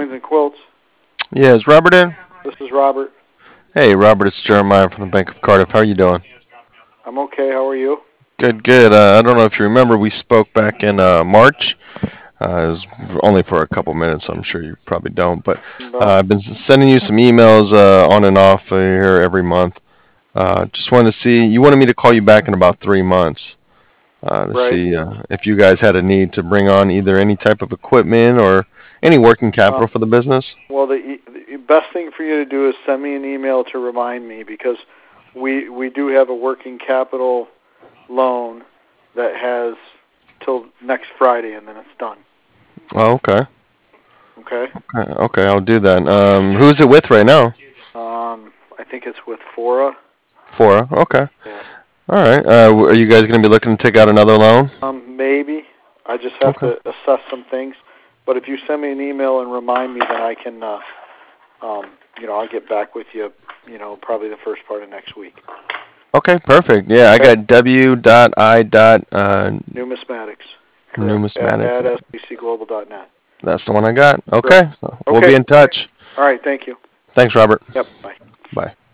Beddings and Quilts. Yeah, is Robert in? This is Robert. Hey, Robert, it's Jeremiah from the Bank of Cardiff. How are you doing? I'm okay. How are you? Good, good. I don't know if you remember, we spoke back in March. It was only for a couple minutes, so I'm sure you probably don't. But No. I've been sending you some emails on and off here every month. Just wanted to see, you wanted me to call you back in about 3 months to Right. see if you guys had a need to bring on either any type of equipment or any working Uh, capital for the business. well, the best thing for you to do is send me an email to remind me because we do have a working capital loan that has till next Friday and then it's done. Oh, okay. Okay. Okay, I'll do that. Who's it with right now? I think it's with Fora. Fora. Okay. Yeah. All right. Are you guys going to be looking to take out another loan? Maybe. I just have Okay. to assess some things. But if you send me an email and remind me, then I can, I'll get back with you, probably the first part of next week. Okay, perfect. Yeah, I Okay. got w.i. Numismatics. Correct. numismatic. At sbcglobal.net. That's the one I got. Correct. Okay. We'll be Okay. in touch. All right. Thank you. Thanks, Robert. Yep. Bye. Bye.